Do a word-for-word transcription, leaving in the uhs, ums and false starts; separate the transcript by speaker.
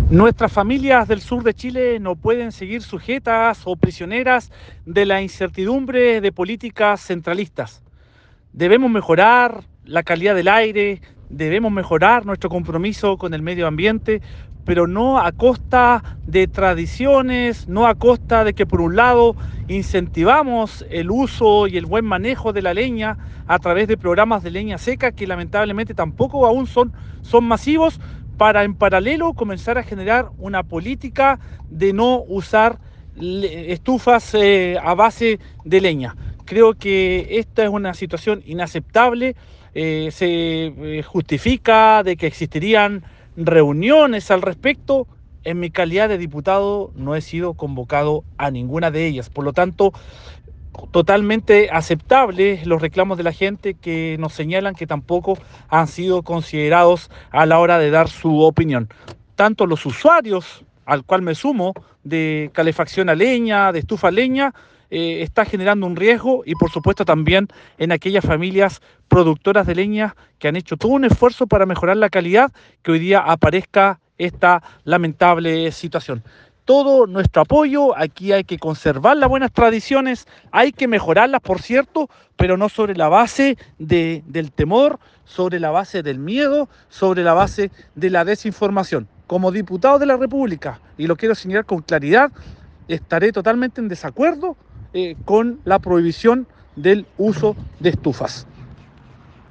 Speaker 1: Nuestras familias del sur de Chile no pueden seguir sujetas o prisioneras de la incertidumbre de políticas centralistas. Debemos mejorar la calidad del aire, debemos mejorar nuestro compromiso con el medio ambiente, pero no a costa de tradiciones, no a costa de que por un lado incentivamos el uso y el buen manejo de la leña a través de programas de leña seca que lamentablemente tampoco aún son, son masivos, para en paralelo comenzar a generar una política de no usar estufas eh, a base de leña. Creo que esta es una situación inaceptable. Eh, se eh, justifica de que existirían reuniones al respecto. En mi calidad de diputado no he sido convocado a ninguna de ellas. Por lo tanto, totalmente aceptable los reclamos de la gente que nos señalan que tampoco han sido considerados a la hora de dar su opinión. Tanto los usuarios, al cual me sumo, de calefacción a leña, de estufa a leña, eh, está generando un riesgo, y por supuesto también en aquellas familias productoras de leña que han hecho todo un esfuerzo para mejorar la calidad, que hoy día aparezca esta lamentable situación. Todo nuestro apoyo. Aquí hay que conservar las buenas tradiciones, hay que mejorarlas, por cierto, pero no sobre la base de, del temor, sobre la base del miedo, sobre la base de la desinformación. Como diputado de la República, y lo quiero señalar con claridad, estaré totalmente en desacuerdo eh, con la prohibición del uso de estufas.